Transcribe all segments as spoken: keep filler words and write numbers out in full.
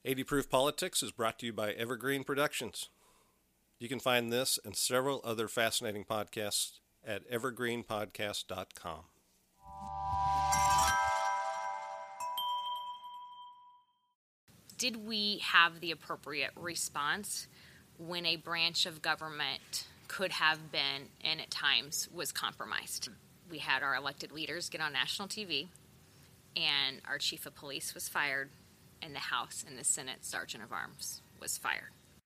eighty Proof Politics is brought to you by Evergreen Productions. You can find this and several other fascinating podcasts at evergreen podcast dot com. Did we have the appropriate response when a branch of government could have been, and at times was compromised? We had our elected leaders get on national T V, and our chief of police was fired, and the House and the Senate Sergeant of Arms was fired.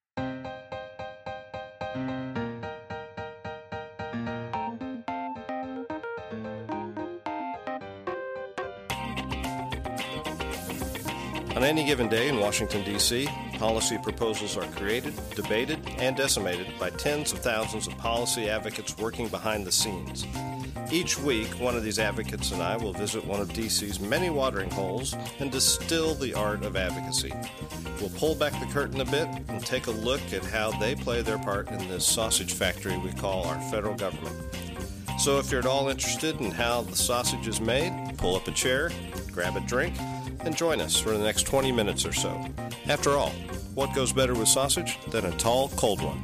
On any given day in Washington, D C, policy proposals are created, debated, and decimated by tens of thousands of policy advocates working behind the scenes. Each week, one of these advocates and I will visit one of D C's many watering holes and distill the art of advocacy. We'll pull back the curtain a bit and take a look at how they play their part in this sausage factory we call our federal government. So if you're at all interested in how the sausage is made, pull up a chair, grab a drink, and join us for the next twenty minutes or so. After all, what goes better with sausage than a tall, cold one?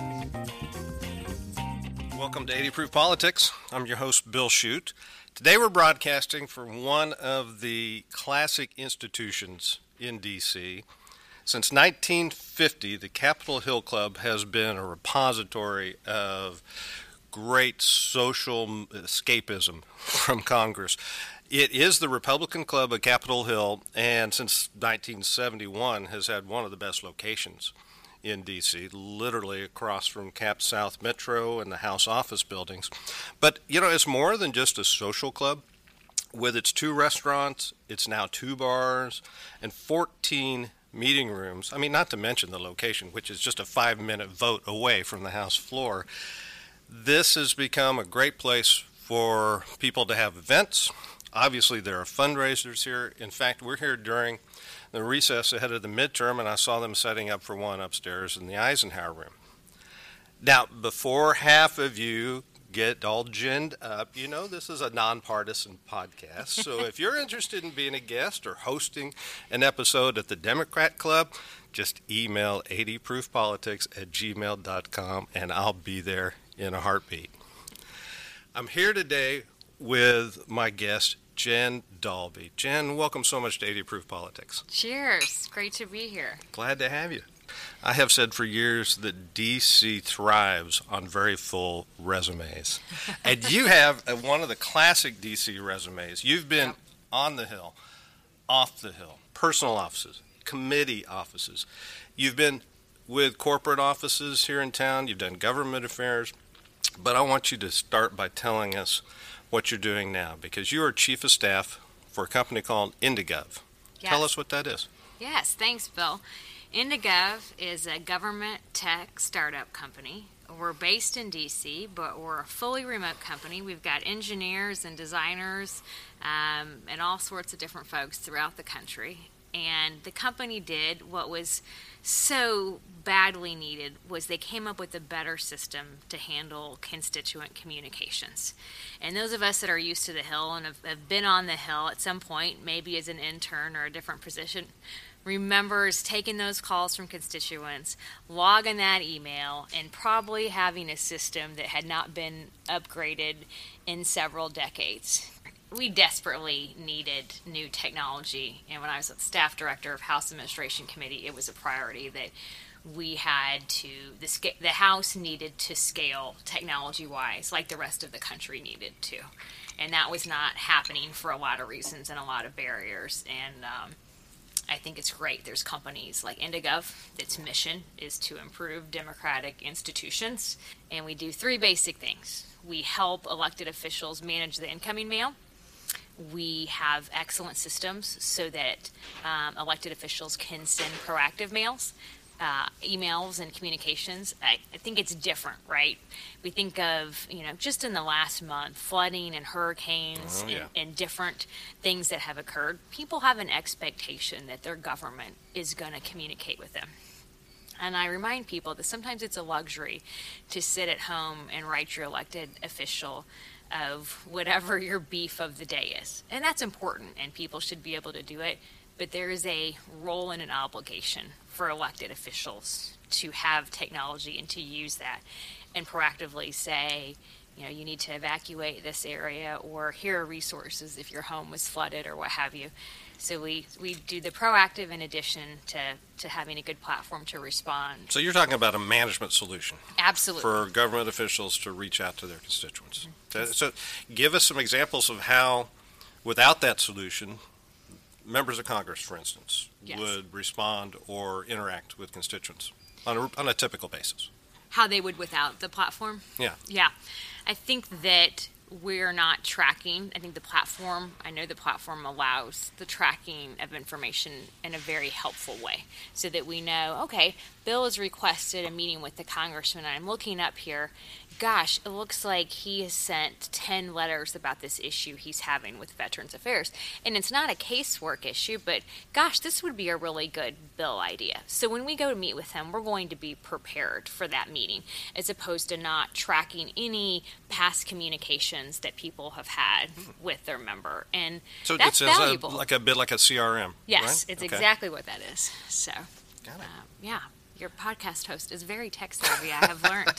Welcome to eighty Proof Politics. I'm your host, Bill Shute. Today we're broadcasting from one of the classic institutions in D C. Since nineteen fifty, the Capitol Hill Club has been a repository of great social escapism from Congress. It is the Republican Club of Capitol Hill, and since nineteen seventy-one has had one of the best locations in D C, literally across from Cap South Metro and the House office buildings. But, you know, it's more than just a social club. With its two restaurants, it's now two bars, and fourteen meeting rooms. I mean, not to mention the location, which is just a five-minute vote away from the House floor. This has become a great place for people to have events. Obviously, there are fundraisers here. In fact, we're here during the recess ahead of the midterm, and I saw them setting up for one upstairs in the Eisenhower room. Now, before half of you get all ginned up, you know this is a nonpartisan podcast, so if you're interested in being a guest or hosting an episode at the Democrat Club, just email eighty proof politics at gmail dot com, and I'll be there in a heartbeat. I'm here today with my guest, Jen Dalby. Jen, welcome so much to eighty Proof Politics. Cheers. Great to be here. Glad to have you. I have said for years that D C thrives on very full resumes. And you have a, one of the classic D C resumes. You've been yep. on the Hill, off the Hill, personal offices, committee offices. You've been with corporate offices here in town. You've done government affairs. But I want you to start by telling us what you're doing now, because you are chief of staff for a company called IndyGov. Yes. Tell us what that is. Yes, thanks, Bill. IndyGov is a government tech startup company. We're based in D C, but we're a fully remote company. We've got engineers and designers um, and all sorts of different folks throughout the country. And the company did what was so badly needed was they came up with a better system to handle constituent communications. And those of us that are used to the Hill and have, have been on the Hill at some point, maybe as an intern or a different position, remembers taking those calls from constituents, logging that email, and probably having a system that had not been upgraded in several decades. We desperately needed new technology, and when I was the staff director of House Administration Committee, it was a priority that we had to, the, sca- the House needed to scale technology-wise like the rest of the country needed to. And that was not happening for a lot of reasons and a lot of barriers. And um, I think it's great. There's companies like IndyGov, its mission is to improve democratic institutions. And we do three basic things. We help elected officials manage the incoming mail. We have excellent systems so that um, elected officials can send proactive mails. Uh, emails and communications. I, I think it's different, right? We think of, you know, just in the last month, flooding and hurricanes oh, yeah. and, and different things that have occurred. People have an expectation that their government is going to communicate with them. And I remind people that sometimes it's a luxury to sit at home and write your elected official of whatever your beef of the day is. And that's important, and people should be able to do it. but there is a role and an obligation for elected officials to have technology and to use that and proactively say, you know, you need to evacuate this area, or here are resources if your home was flooded or what have you. So we, we do the proactive in addition to, to having a good platform to respond. So you're talking about a management solution. Absolutely. For government officials to reach out to their constituents. Mm-hmm. So give us some examples of how, without that solution, members of Congress, for instance, yes. would respond or interact with constituents on a, on a typical basis. How they would without the platform? Yeah. Yeah. I think that we're not tracking. I think the platform, I know the platform allows the tracking of information in a very helpful way so that we know, okay, Bill has requested a meeting with the congressman. And I'm looking up here. Gosh, it looks like he has sent ten letters about this issue he's having with Veterans Affairs. And it's not a casework issue, but gosh, this would be a really good Bill idea. So when we go to meet with him, we're going to be prepared for that meeting as opposed to not tracking any past communications that people have had with their member. And so that's it's valuable. A, like a bit like a C R M, Yes, right? it's Okay. exactly what that is. So, Got it. um, yeah. Your podcast host is very tech savvy, I have learned.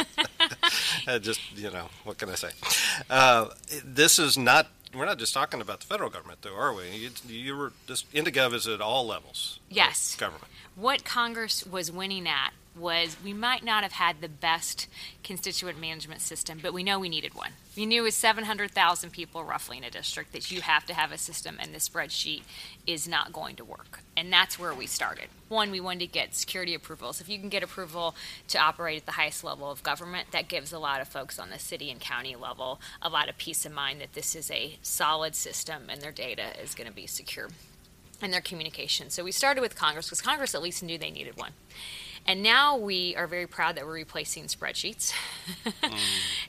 uh, just, you know, what can I say? Uh, this is not, we're not just talking about the federal government, though, are we? You, you were just, IndyGov is at all levels Yes. of government. What Congress was winning at was we might not have had the best constituent management system, but we know we needed one. We knew with seven hundred thousand people roughly in a district that you have to have a system, and the spreadsheet is not going to work. And that's where we started. One, we wanted to get security approvals. If you can get approval to operate at the highest level of government, that gives a lot of folks on the city and county level a lot of peace of mind that this is a solid system and their data is going to be secure and their communication. So we started with Congress because Congress at least knew they needed one. And now we are very proud that we're replacing spreadsheets. mm.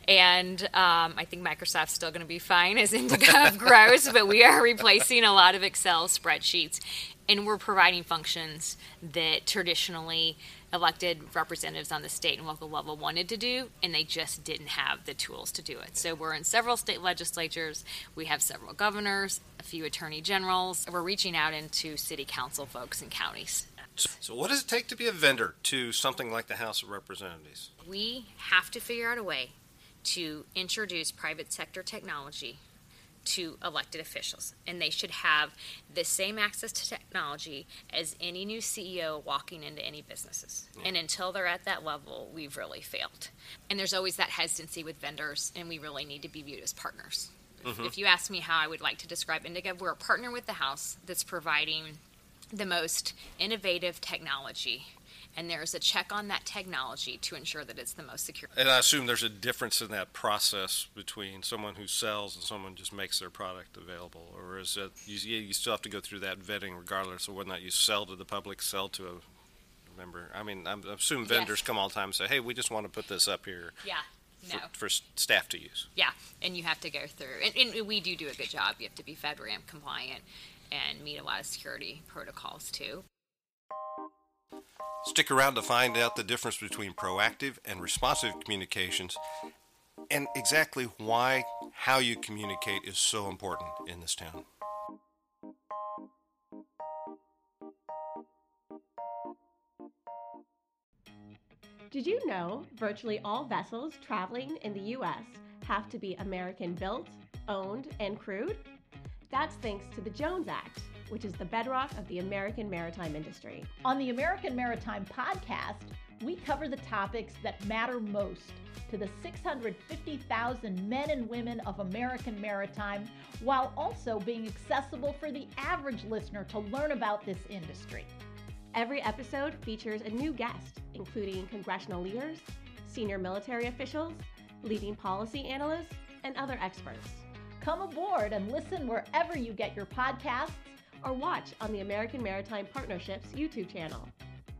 And um, I think Microsoft's still going to be fine as IndyGov grows, but we are replacing a lot of Excel spreadsheets. And we're providing functions that traditionally elected representatives on the state and local level wanted to do, and they just didn't have the tools to do it. So we're in several state legislatures. We have several governors, a few attorney generals. We're reaching out into city council folks and counties. So what does it take to be a vendor to something like the House of Representatives? We have to figure out a way to introduce private sector technology to elected officials, and they should have the same access to technology as any new C E O walking into any businesses. Yeah. And until they're at that level, we've really failed. And there's always that hesitancy with vendors, and we really need to be viewed as partners. Mm-hmm. If you ask me how I would like to describe IndyGov, we're a partner with the House that's providing the most innovative technology, and there's a check on that technology to ensure that it's the most secure. And I assume there's a difference in that process between someone who sells and someone just makes their product available, or is it you, you still have to go through that vetting regardless of whether or not you sell to the public, sell to a member? I mean, I'm, I assume vendors yes. come all the time and say, hey, we just want to put this up here. Yeah. No. For, for staff to use. Yeah, and you have to go through, and, and we do do a good job. You have to be FedRAMP compliant and meet a lot of security protocols too. Stick around to find out the difference between proactive and responsive communications and exactly why how you communicate is so important in this town. Did you know virtually all vessels traveling in the U S have to be American built, owned, and crewed? That's thanks to the Jones Act, which is the bedrock of the American maritime industry. On the American Maritime Podcast, we cover the topics that matter most to the six hundred fifty thousand men and women of American maritime, while also being accessible for the average listener to learn about this industry. Every episode features a new guest, including congressional leaders, senior military officials, leading policy analysts, and other experts. Come aboard and listen wherever you get your podcasts, or watch on the American Maritime Partnership's YouTube channel.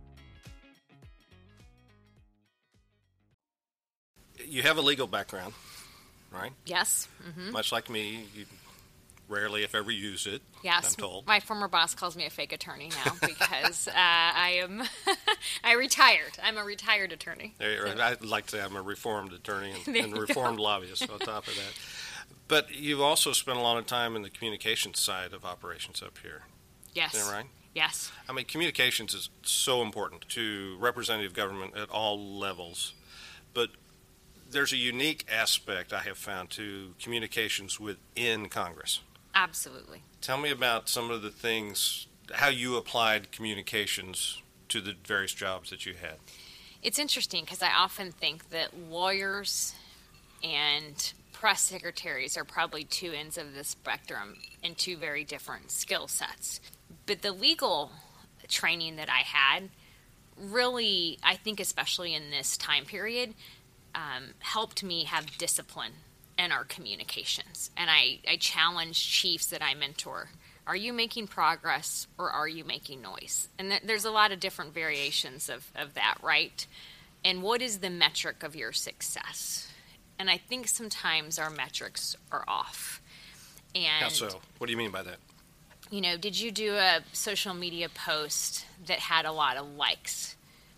You have a legal background, right? Yes. Mm-hmm. Much like me, you rarely, if ever, use it. Yes. I'm told. My former boss calls me a fake attorney now because uh, I am I retired. I'm a retired attorney. So. I'd like to say I'm a reformed attorney and, and a reformed lobbyist on top of that. But you've also spent a lot of time in the communications side of operations up here. Yes. Is that right? Yes. I mean, communications is so important to representative government at all levels, but there's a unique aspect I have found to communications within Congress. Absolutely. Tell me about some of the things, how you applied communications to the various jobs that you had. It's interesting because I often think that lawyers and press secretaries are probably two ends of the spectrum and two very different skill sets. But the legal training that I had really, I think especially in this time period, um, helped me have discipline in our communications. And I, I challenge chiefs that I mentor. Are you making progress or are you making noise? And th- there's a lot of different variations of, of that, right? And what is the metric of your success? And I think sometimes our metrics are off. And How so? What do you mean by that? You know, did you do a social media post that had a lot of likes?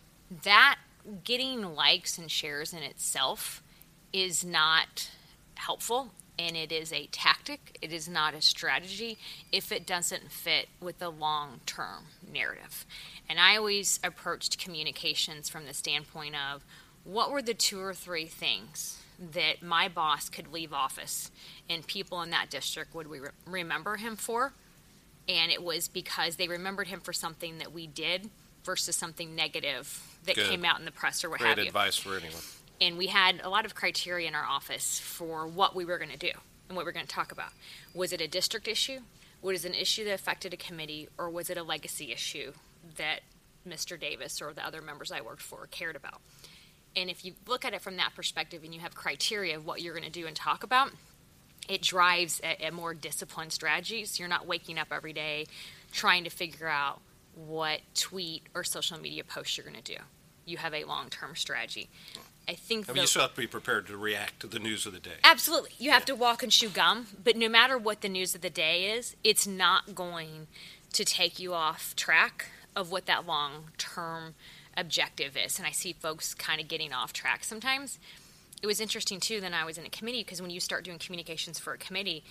That getting likes and shares in itself is not helpful, and it is a tactic. It is not a strategy if it doesn't fit with the long-term narrative. And I always approached communications from the standpoint of what were the two or three things that my boss could leave office and people in that district would we re- remember him for, and it was because they remembered him for something that we did versus something negative that Good. came out in the press or what Great have you. advice for anyone. And we had a lot of criteria in our office for what we were going to do and what we were going to talk about. Was it a district issue? Was it an issue that affected a committee? Or was it a legacy issue that Mister Davis or the other members I worked for cared about? And if you look at it from that perspective and you have criteria of what you're going to do and talk about, it drives a, a more disciplined strategy. So you're not waking up every day trying to figure out what tweet or social media post you're going to do. You have a long-term strategy. I think I mean, the, you still have to be prepared to react to the news of the day. Absolutely. You have Yeah. to walk and chew gum, but no matter what the news of the day is, it's not going to take you off track of what that long-term objective is. And I see folks kind of getting off track sometimes. It was interesting, too, that I was in a committee, because when you start doing communications for a committee,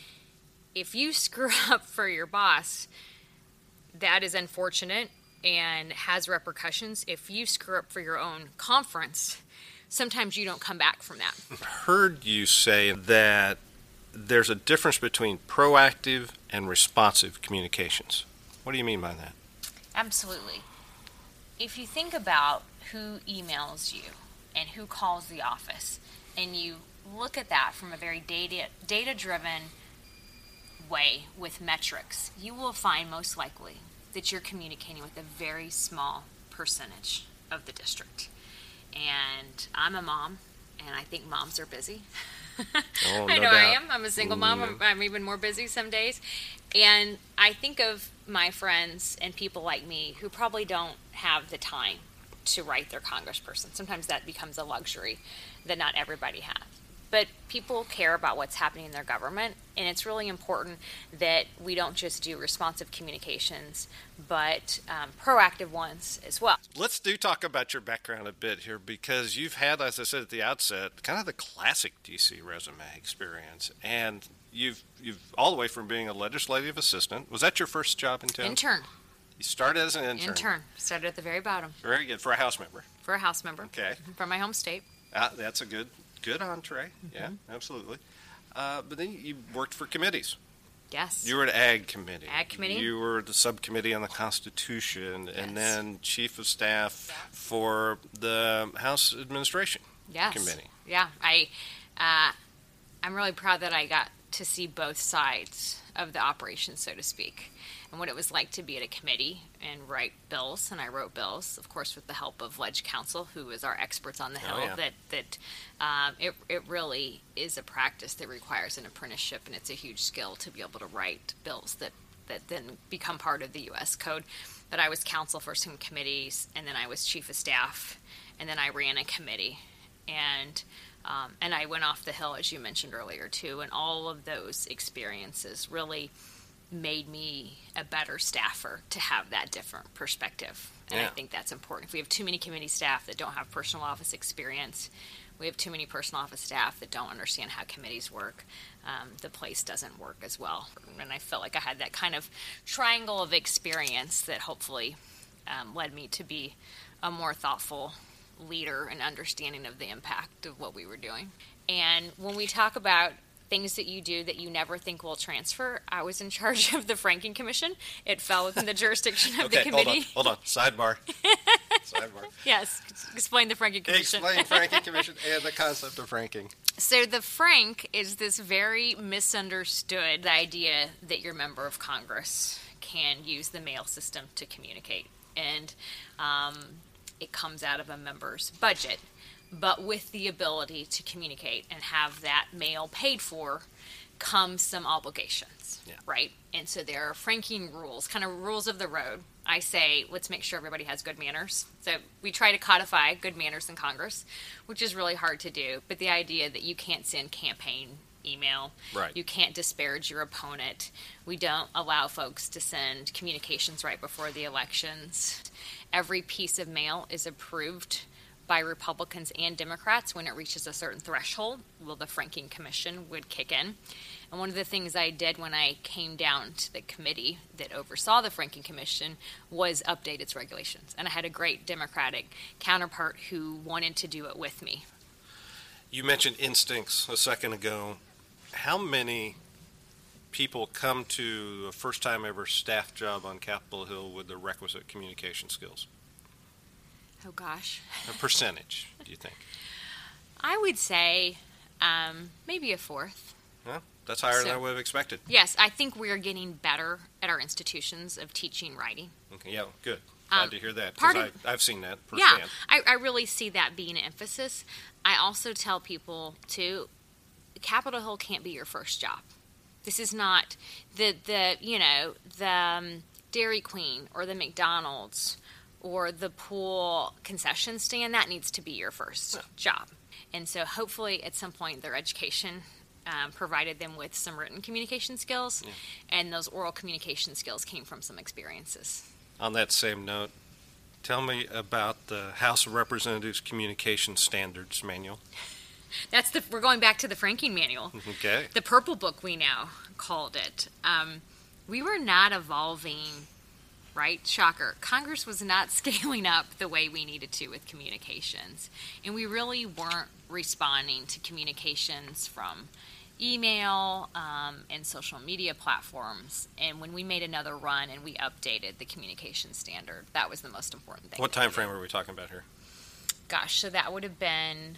if you screw up for your boss, that is unfortunate and has repercussions. If you screw up for your own conference, sometimes you don't come back from that. I've heard you say that there's a difference between proactive and responsive communications. What do you mean by that? Absolutely. If you think about who emails you and who calls the office, and you look at that from a very data data-driven way with metrics, you will find most likely that you're communicating with a very small percentage of the district. And I'm a mom, and I think moms are busy. Oh, I no know I doubt. am. I'm a single mom. I'm, I'm even more busy some days. And I think of my friends and people like me who probably don't have the time to write their congressperson. Sometimes that becomes a luxury that not everybody has. But people care about what's happening in their government, and it's really important that we don't just do responsive communications, but um, proactive ones as well. Let's do talk about your background a bit here, because you've had, as I said at the outset, kind of the classic D C resume experience, and you've you've all the way from being a legislative assistant. Was that your first job in town? Intern. You started as an intern. Intern. Started at the very bottom Very good, for a House member. for a House member. Okay. From my home state. Uh, that's a good good entree. Yeah, absolutely. Uh, but then you worked for committees. Yes. You were at Ag Committee. Ag Committee. You were the subcommittee on the Constitution, and Yes. then chief of staff for the House Administration Yes. Committee. Yeah. I, uh, I'm really proud that I got to see both sides of the operation, so to speak, and what it was like to be at a committee and write bills. And I wrote bills, of course, with the help of Ledge Counsel, who is our experts on the Oh, Hill. yeah. That that um, it it really is a practice that requires an apprenticeship, and it's a huge skill to be able to write bills that that then become part of the U S Code. But I was counsel for some committees, and then I was chief of staff, and then I ran a committee, and um, and I went off the Hill, as you mentioned earlier, too. And all of those experiences really made me a better staffer to have that different perspective. And I Yeah. think that's important. If we have too many committee staff that don't have personal office experience, we have too many personal office staff that don't understand how committees work. Um, the place doesn't work as well. And I felt like I had that kind of triangle of experience that hopefully um, led me to be a more thoughtful leader and understanding of the impact of what we were doing. And when we talk about things that you do that you never think will transfer, I was in charge of the Franking Commission. It fell within the jurisdiction of okay, the committee. hold on, hold on. Sidebar. Sidebar. Yes, explain the Franking Commission. Explain Franking Commission and the concept of franking. So the frank is this very misunderstood idea that your member of Congress can use the mail system to communicate. And um, it comes out of a member's budget, but with the ability to communicate and have that mail paid for comes some obligations, yeah. right? And so there are franking rules, kind of rules of the road. I say, let's make sure everybody has good manners. So we try to codify good manners in Congress, which is really hard to do. But the idea that you can't send campaign email, right. you can't disparage your opponent. We don't allow folks to send communications right before the elections. Every piece of mail is approved by Republicans and Democrats. When it reaches a certain threshold, well, the Franking Commission would kick in. And one of the things I did when I came down to the committee that oversaw the Franking Commission was update its regulations. And I had a great Democratic counterpart who wanted to do it with me. You mentioned instincts a second ago. How many people come to a first-time ever staff job on Capitol Hill with the requisite communication skills? Oh, gosh. A percentage, do you think? I would say um, maybe a fourth. Well, that's higher So- than I would have expected. Yes, I think we're getting better at our institutions of teaching writing. Okay, yeah, good. Glad Um, to hear that, part because of- I've seen that Yeah, firsthand. I, I really see that being an emphasis. I also tell people, too, Capitol Hill can't be your first job. This is not the, the you know, the um, Dairy Queen or the McDonald's or the pool concession stand. That needs to be your first Yeah. job. And so hopefully at some point their education um, provided them with some written communication skills, Yeah. and those oral communication skills came from some experiences. On that same note, tell me about the House of Representatives Communication Standards Manual. That's the we're going back to the Franking Manual. Okay. The Purple Book, we now called it. Um, we were not evolving, right? Shocker. Congress was not scaling up the way we needed to with communications. And we really weren't responding to communications from email um, and social media platforms. And when we made another run and we updated the communication standard, that was the most important thing. What time frame are we talking about here? Gosh, so that would have been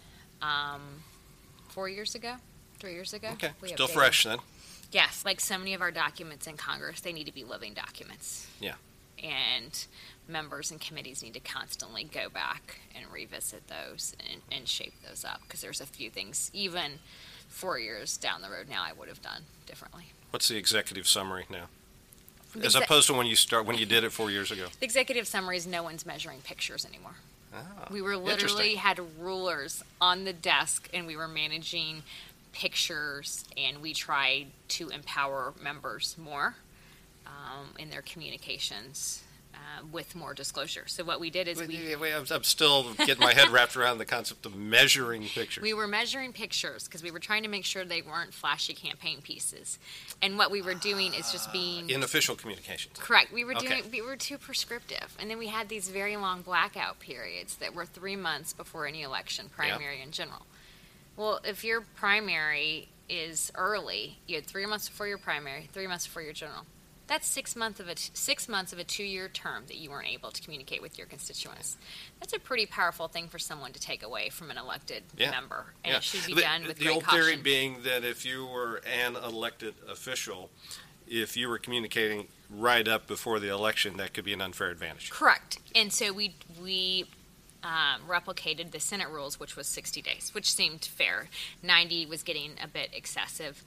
um, four years ago, three years ago. Okay, We still updated. fresh then. Yes, like so many of our documents in Congress, they need to be living documents. Yeah. And members and committees need to constantly go back and revisit those and, and shape those up, because there's a few things, even four years down the road now, I would have done differently. What's the executive summary now? The As exe- opposed to when you start when you did it four years ago. The executive summary is no one's measuring pictures anymore. Ah, We were literally interesting. had rulers on the desk, and we were managing pictures, and we tried to empower members more um, in their communications uh, with more disclosure. So what we did is Wait, we wait, wait, I'm I'm still getting my head wrapped around the concept of measuring pictures. we were measuring pictures because we were trying to make sure they weren't flashy campaign pieces. And what we were doing is just being in official communications. correct. We were Okay. doing we were too prescriptive, and then we had these very long blackout periods that were three months before any election, primary and general. Well, if your primary is early, you had three months before your primary, three months before your general. That's six months of a t- six months of a two-year term that you weren't able to communicate with your constituents. That's a pretty powerful thing for someone to take away from an elected Yeah. member, and Yeah. it should be the, done with the great old caution. theory being that if you were an elected official, if you were communicating right up before the election, that could be an unfair advantage. Correct. And so we we um, replicated the Senate rules, which was sixty days, which seemed fair. ninety was getting a bit excessive.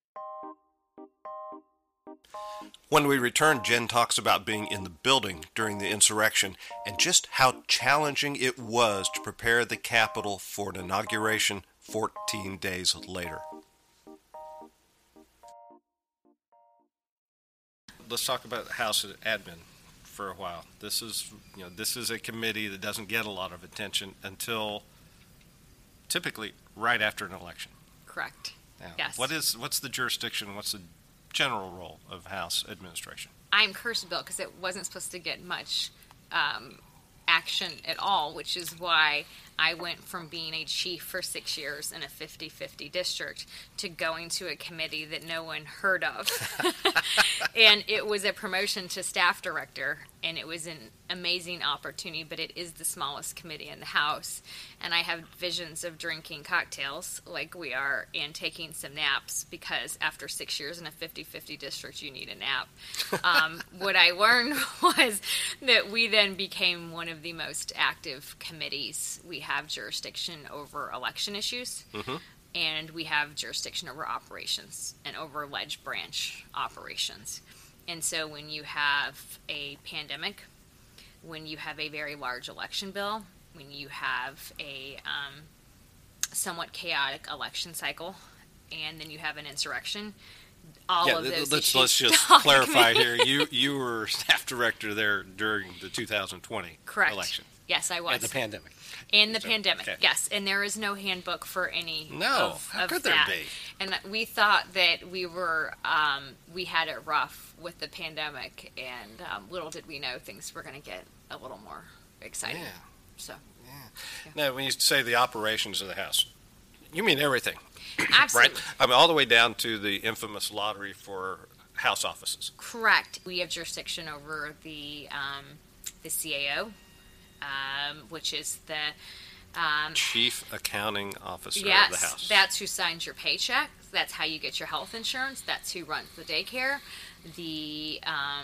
When we return, Jen talks about being in the building during the insurrection and just how challenging it was to prepare the Capitol for an inauguration fourteen days later. Let's talk about House Admin for a while. This is, you know, this is a committee that doesn't get a lot of attention until typically right after an election. Correct. Now, Yes. What is what's the jurisdiction? What's the general role of House administration? I'm cursed, Bill, because it wasn't supposed to get much um, action at all, which is why I went from being a chief for six years in a fifty-fifty district to going to a committee that no one heard of. And it was a promotion to staff director, and it was an amazing opportunity, but it is the smallest committee in the House. And I have visions of drinking cocktails like we are and taking some naps, because after six years in a fifty-fifty district, you need a nap. Um, what I learned was that we then became one of the most active committees. We have jurisdiction over election issues, Mm-hmm. and we have jurisdiction over operations and over ledge branch operations. And so when you have a pandemic, when you have a very large election bill, when you have a um, somewhat chaotic election cycle, and then you have an insurrection, all yeah, of those let's issues let's just document- clarify here. You you were staff director there during the two thousand twenty Correct. election Yes, I was. and the pandemic. In the So, pandemic, okay. yes, and there is no handbook for any No, of, how of could there that. be? And we thought that we were, um, we had it rough with the pandemic, and um, little did we know things were going to get a little more exciting. Yeah. So, Now, when you say the operations of the House, you mean everything, absolutely. right? I mean, all the way down to the infamous lottery for House offices. Correct. We have jurisdiction over the um, the C A O, um, which is the um, Chief Accounting Officer yes, of the House. that's who signs your paycheck. That's how you get your health insurance. That's who runs the daycare, the um,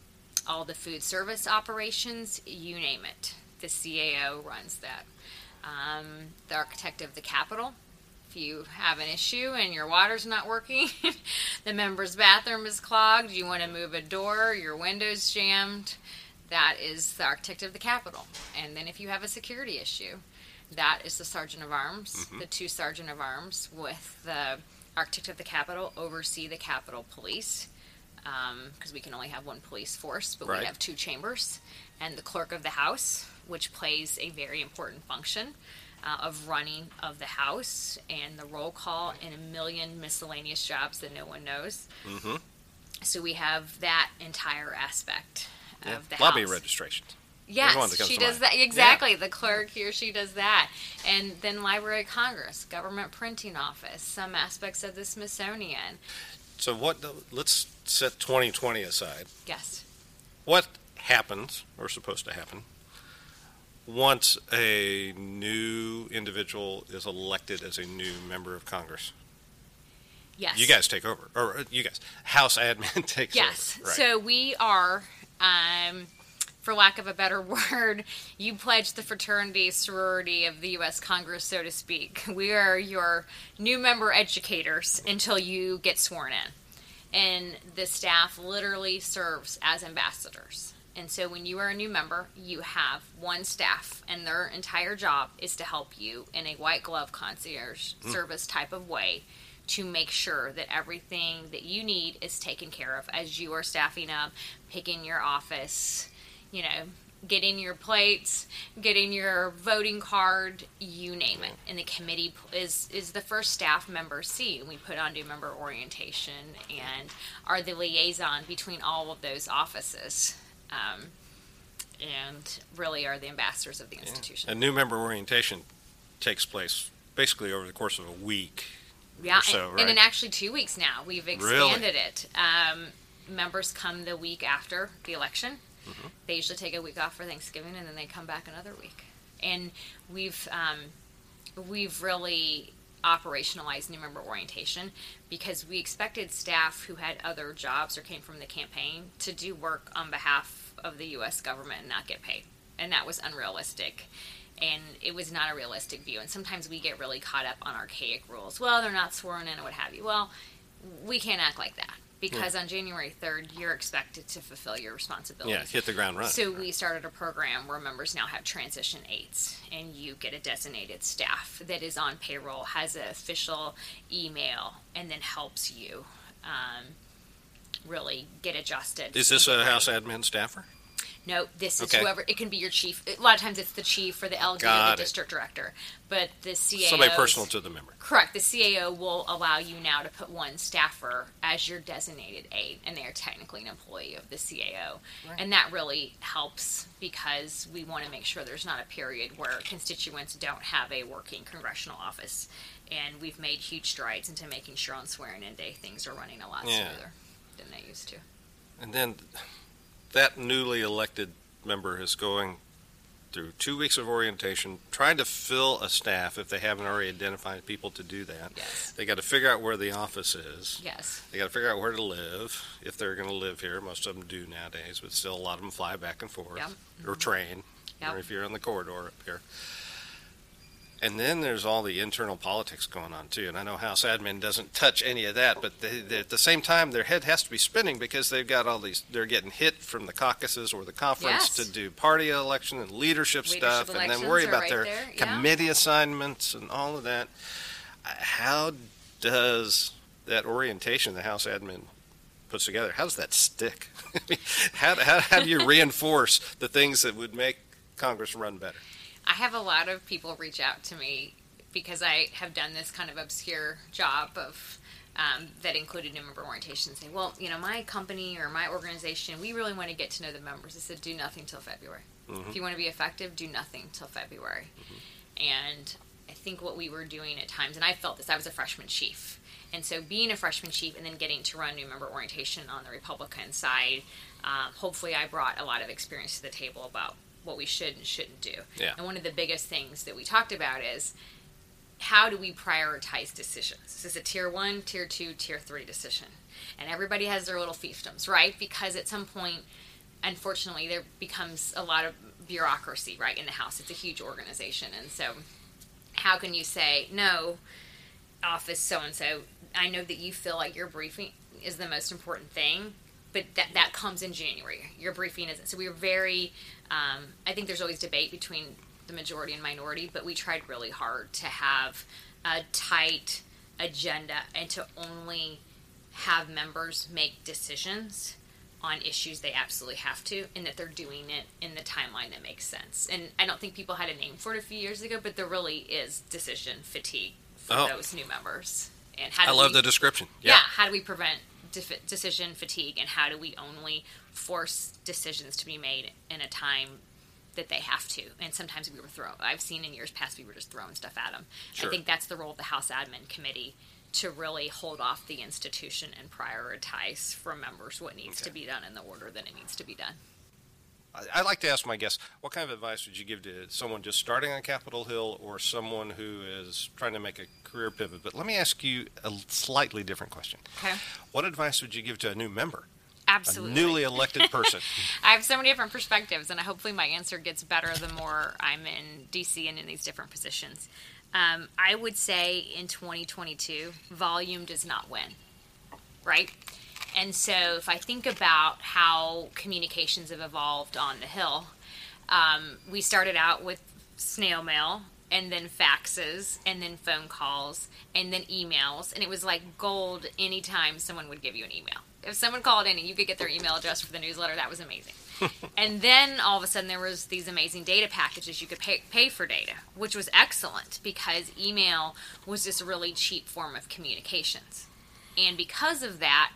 all the food service operations. You name it. The C A O runs that. Um, the architect of the Capitol. If you have an issue and your water's not working, the member's bathroom is clogged, you want to move a door, your window's jammed, that is the architect of the Capitol. And then if you have a security issue, that is the Sergeant of Arms. Mm-hmm. The two Sergeant of Arms with the architect of the Capitol oversee the Capitol Police, because um, we can only have one police force, but Right. we have two chambers. And the Clerk of the House, which plays a very important function uh, of running of the House and the roll call and a million miscellaneous jobs that no one knows. Mm-hmm. So we have that entire aspect Yeah. of the Lobby House. registrations. There's one that Yes, comes she to does mind. that. Exactly. The clerk, he or she does that. And then Library of Congress, Government Printing Office, some aspects of the Smithsonian. So what? Let's set twenty twenty aside. Yes. What happens, or supposed to happen, once a new individual is elected as a new member of Congress? Yes. You guys take over, or uh, you guys, House admin takes Yes. over. Right. So we are, um, for lack of a better word, you pledge the fraternity, sorority of the U S Congress, so to speak. We are your new member educators until you get sworn in. And the staff literally serves as ambassadors. And so when you are a new member, you have one staff, and their entire job is to help you in a white glove concierge Mm. service type of way to make sure that everything that you need is taken care of as you are staffing up, picking your office, you know, getting your plates, getting your voting card, you name it. And the committee is is the first staff member seat. We put on new member orientation and are the liaison between all of those offices. Um, and really are the ambassadors of the institution. A new member orientation takes place basically over the course of a week. Yeah, or so, and, right? and in actually two weeks now. We've expanded it. Um, members come the week after the election. Mm-hmm. They usually take a week off for Thanksgiving, and then they come back another week. And we've um, we've really operationalized new member orientation because we expected staff who had other jobs or came from the campaign to do work on behalf of the U S government and not get paid. And that was unrealistic. And it was not a realistic view. And sometimes we get really caught up on archaic rules. Well, they're not sworn in or what have you. Well, we can't act like that because on January third, you're expected to fulfill your responsibilities. Yeah, hit the ground running. So we started a program where members now have transition aides, and you get a designated staff that is on payroll, has an official email, and then helps you um, really get adjusted. Is this a House admin staffer? no, this is Okay. whoever, it can be your chief. A lot of times it's the chief or the L D or Got the it. district director. But the C A O. Somebody personal to the member. Correct. The C A O will allow you now to put one staffer as your designated aide, and they are technically an employee of the C A O. Right. And that really helps because we want to make sure there's not a period where constituents don't have a working congressional office. And we've made huge strides into making sure on swearing-in day things are running a lot Yeah. smoother than they used to. And then that newly elected member is going through two weeks of orientation, trying to fill a staff if they haven't already identified people to do that. Yes. They got to figure out where the office is. Yes. They got to figure out where to live, if they're going to live here. Most of them do nowadays, but still a lot of them fly back and forth. Yep. Or train, Yep. or if you're on the corridor up here. And then there's all the internal politics going on, too. And I know House Admin doesn't touch any of that, but they, they, at the same time, their head has to be spinning because they've got all these, they're getting hit from the caucuses or the conference Yes. to do party election and leadership, Leadership stuff, and then elections worry are about right their there, yeah. committee assignments and all of that. Uh, How does that orientation the House Admin puts together, how does that stick? I mean, how, how, how do you reinforce the things that would make Congress run better? I have a lot of people reach out to me because I have done this kind of obscure job of um, that included new member orientation. Say, well, you know, my company or my organization, we really want to get to know the members. I said, do nothing till February. Mhm. If you want to be effective, do nothing till February. And I think what we were doing at times, and I felt this, I was a freshman chief. And so being a freshman chief and then getting to run new member orientation on the Republican side, um, hopefully I brought a lot of experience to the table about what we should and shouldn't do. Yeah. And one of the biggest things that we talked about is how do we prioritize decisions? Is this a tier one, tier two, tier three decision? And everybody has their little fiefdoms, right? Because at some point, unfortunately, there becomes a lot of bureaucracy, right, in the House. It's a huge organization. And so how can you say, no, office so-and-so, I know that you feel like your briefing is the most important thing, but that, that comes in January. Your briefing isn't. So we were very, um, I think there's always debate between the majority and minority, but we tried really hard to have a tight agenda and to only have members make decisions on issues they absolutely have to, and that they're doing it in the timeline that makes sense. And I don't think people had a name for it a few years ago, but there really is decision fatigue for Oh. those new members. And how do I love we, the description. yeah. Yeah. How do we prevent def- decision fatigue, and how do we only force decisions to be made in a time that they have to? And sometimes we were throw. I've seen in years past we were just throwing stuff at them. Sure. I think that's the role of the House Admin Committee, to really hold off the institution and prioritize from members what needs Okay. to be done in the order that it needs to be done. I- I'd like to ask my guests, what kind of advice would you give to someone just starting on Capitol Hill or someone who is trying to make a career pivot? But let me ask you a slightly different question. Okay. What advice would you give to a new member, Absolutely. a newly elected person? I have so many different perspectives, and hopefully my answer gets better the more I'm in D C and in these different positions. Um, I would say in twenty twenty-two, volume does not win, right? And so if I think about how communications have evolved on the Hill, um, we started out with snail mail, and then faxes, and then phone calls, and then emails, and it was like gold anytime someone would give you an email. If someone called in and you could get their email address for the newsletter, that was amazing. And then all of a sudden there was these amazing data packages. You could pay, pay for data, which was excellent because email was this really cheap form of communications. And because of that,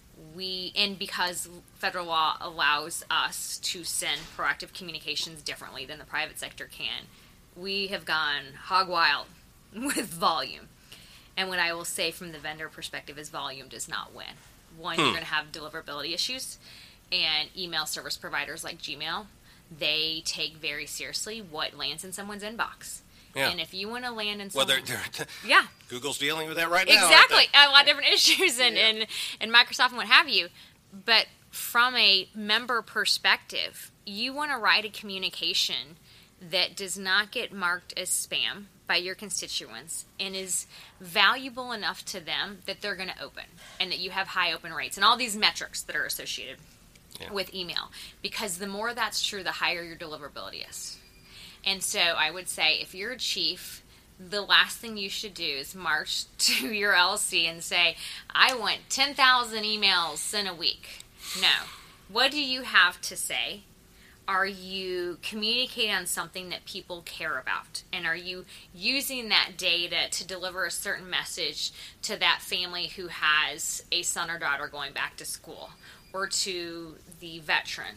we, and because federal law allows us to send proactive communications differently than the private sector can, we have gone hog wild with volume. And what I will say from the vendor perspective is volume does not win. One, Hmm. you're going to have deliverability issues, and email service providers like Gmail, they take very seriously what lands in someone's inbox. Yeah. And if you want to land in Well, someone, they're, they're, yeah, Google's dealing with that right now. aren't exactly, they? a lot of different issues, and, Yeah. and and Microsoft and what have you. But from a member perspective, you want to write a communication that does not get marked as spam by your constituents and is valuable enough to them that they're going to open, and that you have high open rates and all these metrics that are associated Yeah. with email. Because the more that's true, the higher your deliverability is. And so I would say if you're a chief, the last thing you should do is march to your L C and say, I want ten thousand emails in a week. No. What do you have to say? Are you communicating on something that people care about? And are you using that data to deliver a certain message to that family who has a son or daughter going back to school, or to the veteran,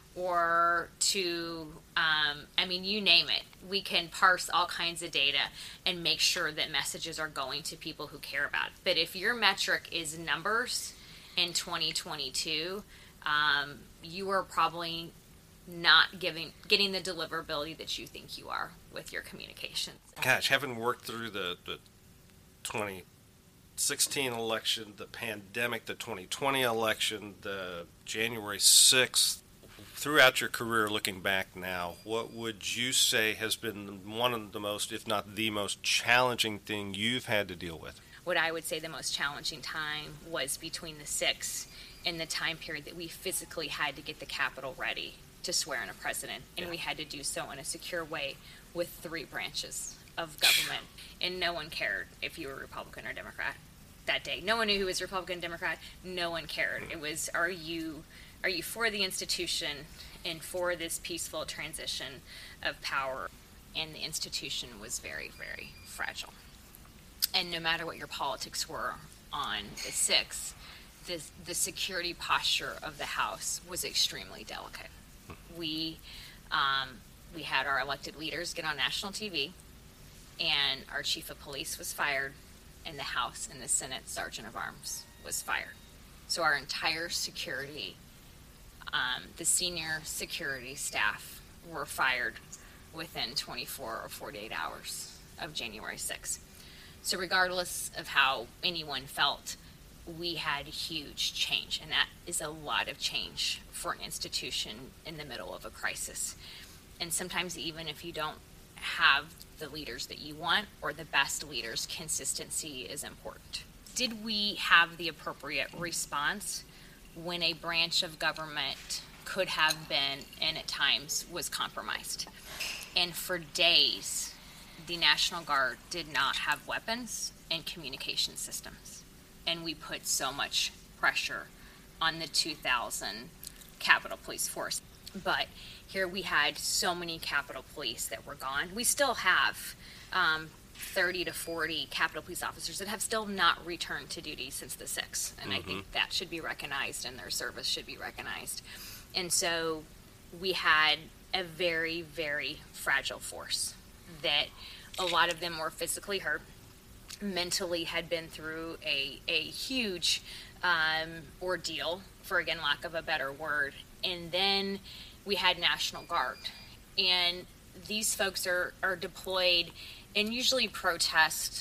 or to, um, I mean, you name it. We can parse all kinds of data and make sure that messages are going to people who care about it. But if your metric is numbers in twenty twenty-two, um, you are probably not giving getting the deliverability that you think you are with your communications. Gosh, having worked through the, the twenty sixteen election, the pandemic, the twenty twenty election, the January sixth, throughout your career looking back now, what would you say has been one of the most, if not the most challenging thing you've had to deal with? What I would say the most challenging time was between the sixth and the time period that we physically had to get the Capitol ready to swear in a president, and yeah. we had to do so in a secure way with three branches of government, and no one cared if you were Republican or Democrat that day. No one knew who was Republican, Democrat. No one cared. It was, are you are you for the institution and for this peaceful transition of power? And the institution was very, very fragile. And no matter what your politics were on the sixth, the the security posture of the House was extremely delicate. We um, we had our elected leaders get on national T V, and our chief of police was fired, and the House and the Senate sergeant of arms was fired. So our entire security, um, the senior security staff were fired within twenty-four or forty-eight hours of January sixth. So regardless of how anyone felt, we had huge change, and that is a lot of change for an institution in the middle of a crisis. And sometimes even if you don't have the leaders that you want or the best leaders, consistency is important. Did we have the appropriate response when a branch of government could have been, and at times was compromised? And for days, the National Guard did not have weapons and communication systems. And we put so much pressure on the two thousand Capitol Police Force. But here we had so many Capitol Police that were gone. We still have um, thirty to forty Capitol Police officers that have still not returned to duty since the sixth. And mm-hmm. I think that should be recognized, and their service should be recognized. And so we had a very, very fragile force that a lot of them were physically hurt, mentally had been through a, a huge um, ordeal, for again lack of a better word, and then we had National Guard, and these folks are, are deployed and usually protest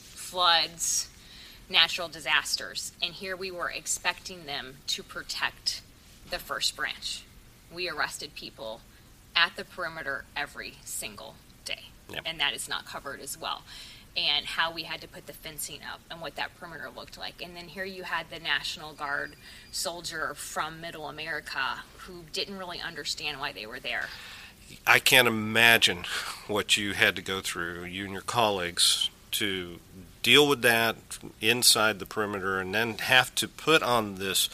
floods, natural disasters, and here we were expecting them to protect the first branch. We arrested people at the perimeter every single day, yep. and that is not covered as well. And how we had to put the fencing up and what that perimeter looked like. And then here you had the National Guard soldier from Middle America who didn't really understand why they were there. I can't imagine what you had to go through, you and your colleagues, to deal with that inside the perimeter and then have to put on this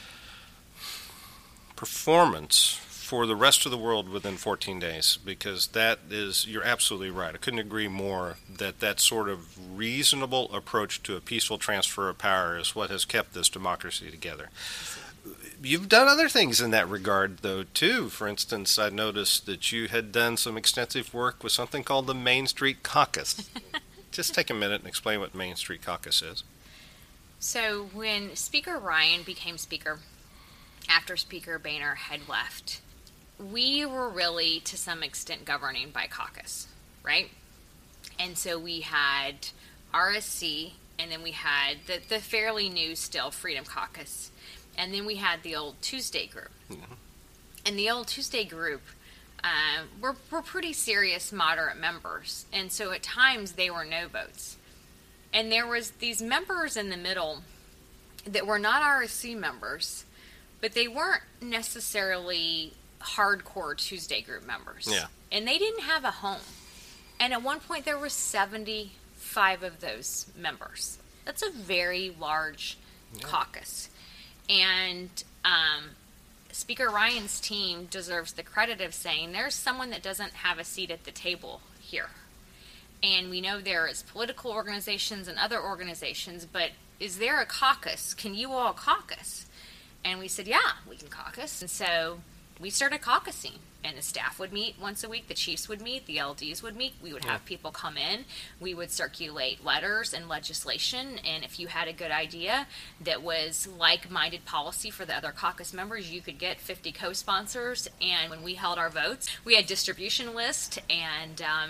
performance for the rest of the world within fourteen days, because that is, you're absolutely right. I couldn't agree more that that sort of reasonable approach to a peaceful transfer of power is what has kept this democracy together. You've done other things in that regard, though, too. For instance, I noticed that you had done some extensive work with something called the Main Street Caucus. Just take a minute and explain what Main Street Caucus is. So when Speaker Ryan became Speaker, after Speaker Boehner had left, we were really, to some extent, governing by caucus, right? And so we had R S C, and then we had the, the fairly new still Freedom Caucus, and then we had the old Tuesday group. Mm-hmm. And the old Tuesday group uh, were, were pretty serious, moderate members, and so at times they were no votes. And there was these members in the middle that were not R S C members, but they weren't necessarily hardcore Tuesday group members. Yeah. And they didn't have a home. And at one point there were seventy-five of those members. That's a very large yeah. caucus. And um, Speaker Ryan's team deserves the credit of saying there's someone that doesn't have a seat at the table here. And we know there is political organizations and other organizations, but is there a caucus? Can you all caucus? And we said, yeah, we can caucus. And so we started caucusing. And the staff would meet once a week, the chiefs would meet, the L Ds would meet, we would have people come in, we would circulate letters and legislation, and if you had a good idea that was like-minded policy for the other caucus members, you could get fifty co-sponsors. And when we held our votes, we had distribution list, and um,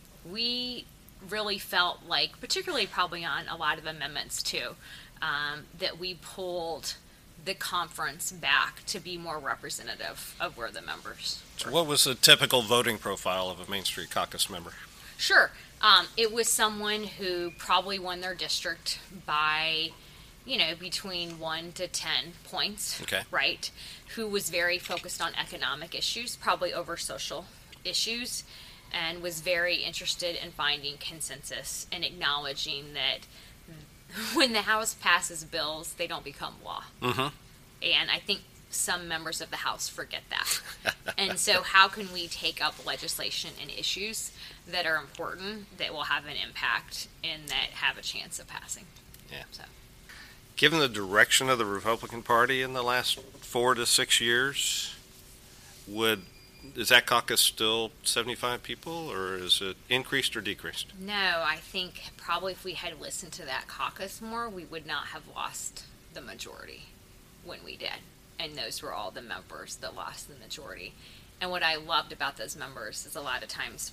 we really felt like, particularly probably on a lot of amendments too, um, that we pulled the conference back to be more representative of where the members were. So what was the typical voting profile of a Main Street Caucus member? Sure. Um, it was someone who probably won their district by, you know, between one to ten points, okay. right? Who was very focused on economic issues, probably over social issues, and was very interested in finding consensus and acknowledging that when the House passes bills, they don't become law. Mm-hmm. And I think some members of the House forget that. And so how can we take up legislation and issues that are important, that will have an impact, and that have a chance of passing? Yeah. So, given the direction of the Republican Party in the last four to six years, would is that caucus still seventy-five people, or is it increased or decreased? No, I think probably if we had listened to that caucus more, we would not have lost the majority when we did. And those were all the members that lost the majority. And what I loved about those members is a lot of times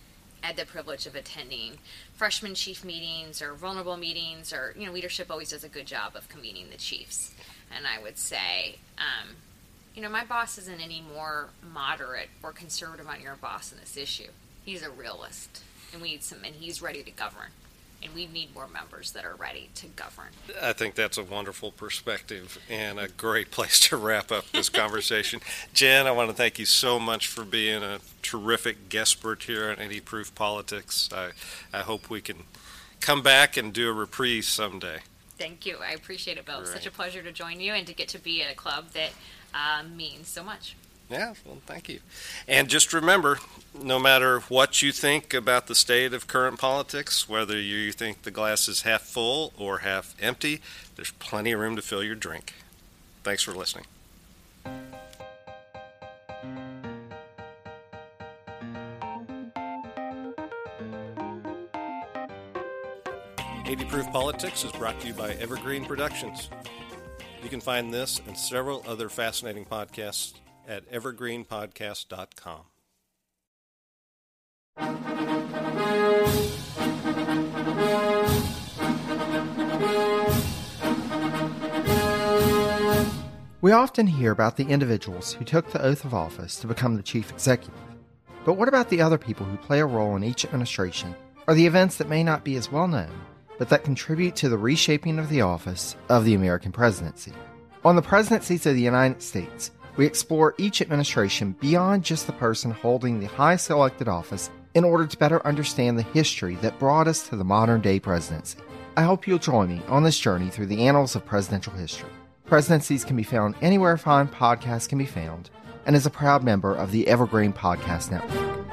I had the privilege of attending freshman chief meetings or vulnerable meetings, or, you know, leadership always does a good job of convening the chiefs. And I would say, um, you know, my boss isn't any more moderate or conservative on your boss in this issue. He's a realist, and we need some, and he's ready to govern. And we need more members that are ready to govern. I think that's a wonderful perspective and a great place to wrap up this conversation. Jen, I want to thank you so much for being a terrific guest expert here on eighty Proof Politics. I, I hope we can come back and do a reprise someday. Thank you. I appreciate it, Bill. It's Great. such a pleasure to join you and to get to be at a club that uh, means so much. Yeah, well, thank you. And just remember, no matter what you think about the state of current politics, whether you think the glass is half full or half empty, there's plenty of room to fill your drink. Thanks for listening. eighty Proof Politics is brought to you by Evergreen Productions. You can find this and several other fascinating podcasts at evergreen podcast dot com. We often hear about the individuals who took the oath of office to become the chief executive. But what about the other people who play a role in each administration, or the events that may not be as well known, but that contribute to the reshaping of the office of the American presidency? On the Presidencies of the United States, we explore each administration beyond just the person holding the highest elected office in order to better understand the history that brought us to the modern-day presidency. I hope you'll join me on this journey through the annals of presidential history. Presidencies can be found anywhere fine podcasts can be found, and is a proud member of the Evergreen Podcast Network.